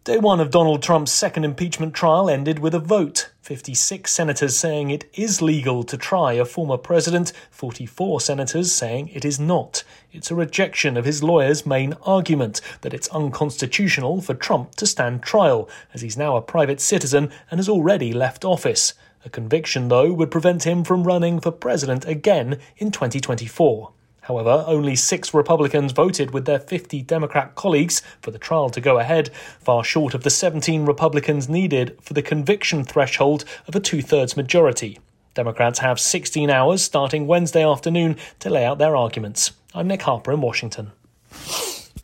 Day one of Donald Trump's second impeachment trial ended with a vote. 56 senators saying it is legal to try a former president, 44 senators saying it is not. It's a rejection of his lawyer's main argument that it's unconstitutional for Trump to stand trial, as he's now a private citizen and has already left office. A conviction, though, would prevent him from running for president again in 2024. However, only 6 Republicans voted with their 50 Democrat colleagues for the trial to go ahead, far short of the 17 Republicans needed for the conviction threshold of a 2/3 majority. Democrats have 16 hours starting Wednesday afternoon to lay out their arguments. I'm Nick Harper in Washington.